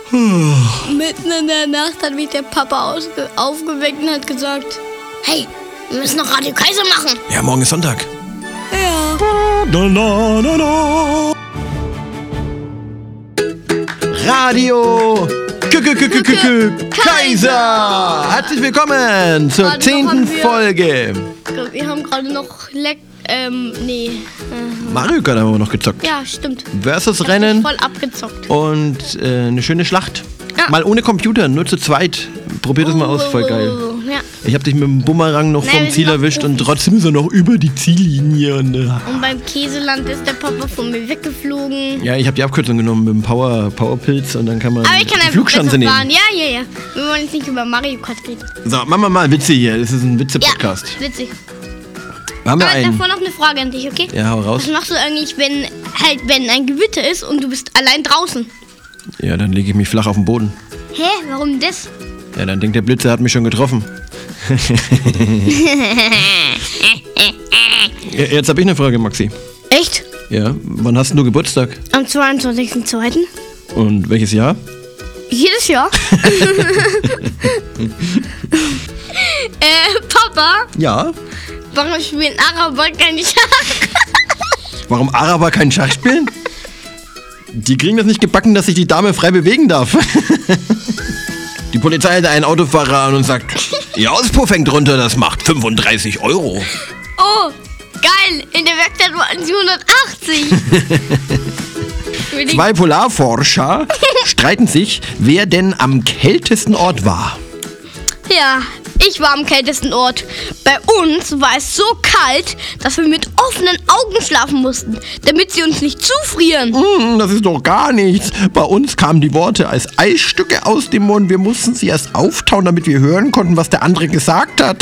Mitten in der Nacht hat mich der Papa aufgeweckt und hat gesagt: Hey, wir müssen noch Radio Kaiser machen. Ja, morgen ist Sonntag. Ja. Radio Kaiser! Herzlich willkommen zur Gerade 10. Folge. Wir haben gerade noch Mario Kart haben wir noch gezockt. Ja, stimmt. Versus Ich Rennen voll abgezockt. und eine schöne Schlacht. Ja. Mal ohne Computer, nur zu zweit. Probier das mal aus, voll geil. Ja. Ich hab dich mit dem Bumerang noch Nein, vom wir Ziel sind noch erwischt und Profis. trotzdem ist er noch über die Ziellinie. Und beim Käseland ist der Papa von mir weggeflogen. Ja, ich habe die Abkürzung genommen mit dem Powerpilz und dann kann man Aber ich kann die einfach Flugschanze besser nehmen. fahren. Ja. Wir wollen jetzt nicht über Mario Kart reden. So, machen wir mal Witze hier. Das ist ein Witze-Podcast. Ja, witzig. Haben wir Aber einen? davor noch eine Frage an dich, okay? Ja, hau raus. Was machst du eigentlich, wenn ein Gewitter ist und du bist allein draußen? Ja, dann lege ich mich flach auf den Boden. Hä? Warum das? Ja, dann denkt der Blitz, er hat mich schon getroffen. Jetzt habe ich eine Frage, Maxi. Echt? Ja, wann hast du Geburtstag? Am 22.02. Und welches Jahr? Jedes Jahr. Papa, Ja. warum spielen Araber kein Schach? Warum Araber keinen Schach spielen? Die kriegen das nicht gebacken, dass sich die Dame frei bewegen darf. Die Polizei hält einen Autofahrer an und sagt, Ihr Auspuff hängt runter, das macht 35 Euro. Oh, geil. In der Werkstatt waren sie 180. Zwei Polarforscher streiten sich, wer denn am kältesten Ort war. Ja, ich war am kältesten Ort. Bei uns war es so kalt, dass wir mit offenen Augen schlafen mussten, damit sie uns nicht zufrieren. Das ist doch gar nichts. Bei uns kamen die Worte als Eisstücke aus dem Mund. Wir mussten sie erst auftauen, damit wir hören konnten, was der andere gesagt hat.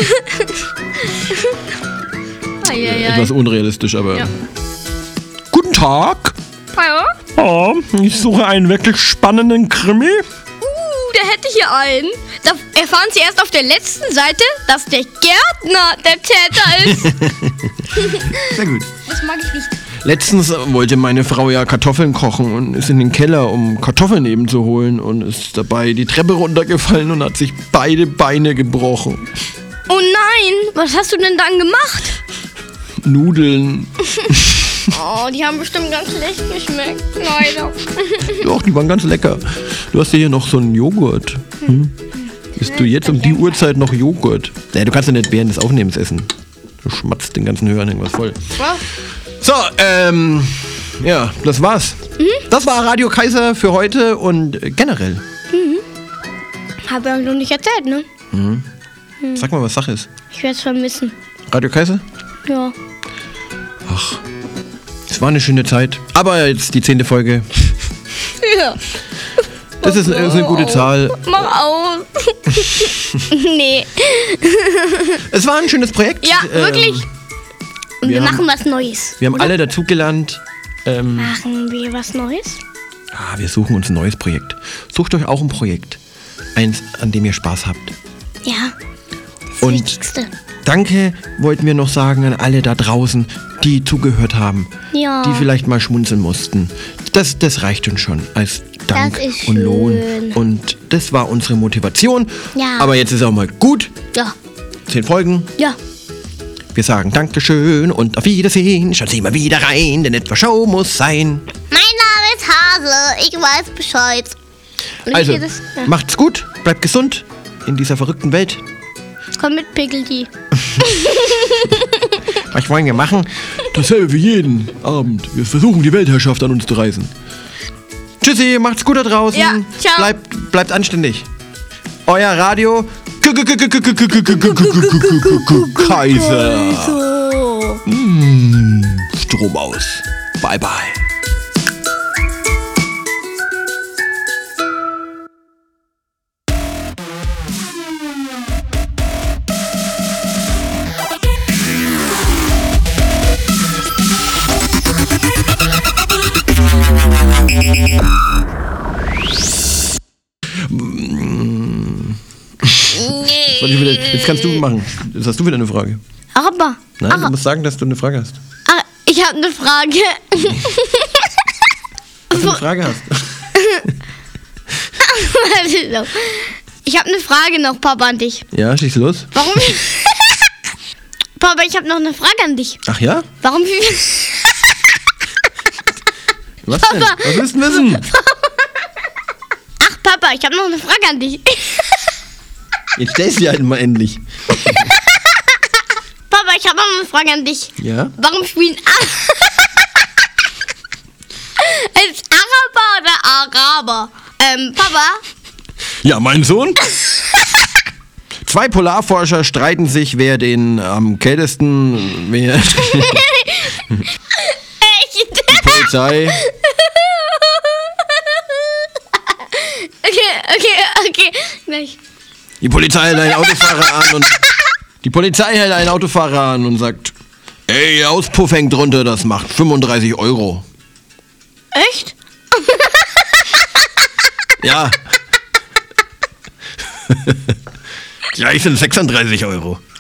Etwas unrealistisch, aber... Ja. Guten Tag. Hallo? Oh, ich suche einen wirklich spannenden Krimi. Da hätte ich hier einen. Da erfahren Sie erst auf der letzten Seite, dass der Gärtner der Täter ist. Sehr gut. Das mag ich nicht. Letztens wollte meine Frau ja Kartoffeln kochen und ist in den Keller, um Kartoffeln eben zu holen und ist dabei die Treppe runtergefallen und hat sich beide Beine gebrochen. Oh nein, was hast du denn dann gemacht? Nudeln. Oh, die haben bestimmt ganz schlecht geschmeckt. Leider. Doch, die waren ganz lecker. Du hast ja hier noch so einen Joghurt. Isst du jetzt um die Uhrzeit noch Joghurt? Ja, du kannst ja nicht während des Aufnehmens essen. Du schmatzt den ganzen Hörern irgendwas voll. Was? So, ja, das war's. Das war Radio Kaiser für heute und generell. Hab ja noch nicht erzählt, ne? Sag mal, was Sache ist. Ich werde es vermissen. Radio Kaiser? Ja. Ach, es war eine schöne Zeit. Aber jetzt die 10. Folge. Ja. Das ist eine gute Zahl. Mach aus. Nee. Es war ein schönes Projekt. Ja, wirklich. Und wir wir machen was Neues. Wir haben alle dazugelernt. Machen wir was Neues? Wir suchen uns ein neues Projekt. Sucht euch auch ein Projekt. Eins, an dem ihr Spaß habt. Ja. Das Und Wichtigste. danke wollten wir noch sagen an alle da draußen, die zugehört haben. Ja. Die vielleicht mal schmunzeln mussten. Das reicht uns schon als Dank Das ist und Lohn. schön. Und das war unsere Motivation. Ja. Aber jetzt ist auch mal gut. Ja. 10 Folgen. Ja. Wir sagen Dankeschön und auf Wiedersehen. Schaut Sie mal wieder rein, denn etwas Show muss sein. Mein Name ist Hase, ich weiß Bescheid. Und Also, wie geht es? Ja. macht's gut, bleibt gesund in dieser verrückten Welt. Komm mit, Pickelty. Was wollen wir machen? Dasselbe wie jeden Abend. Wir versuchen, die Weltherrschaft an uns zu reißen. Tschüssi, macht's gut da draußen. Ja, ciao. Bleibt anständig. Euer Radio Kaiser. So. Strom aus. Bye, bye. Jetzt kannst du machen. Jetzt hast du wieder eine Frage. Aber. Nein, du musst sagen, dass du eine Frage hast. Ich habe eine Frage. Dass du eine Frage hast. Ich habe eine Frage noch, Papa, an dich. Ja, schieß los. Warum... Papa, ich habe noch eine Frage an dich. Ach ja? Warum... Was denn? Was willst du wissen? Ach, Papa, ich habe noch eine Frage an dich. Jetzt stellst du sie halt mal endlich. Papa, ich habe noch eine Frage an dich. Ja? Warum spielen als Araber oder Araber? Papa? Ja, mein Sohn? 2 Polarforscher streiten sich, wer den am kältesten... Wer die Polizei... Okay. Gleich. Die Polizei hält einen Autofahrer an und... Die Polizei hält einen Autofahrer an und sagt... Ey, Ihr Auspuff hängt drunter, das macht 35 €. Echt? Ja. Gleich sind 36 €.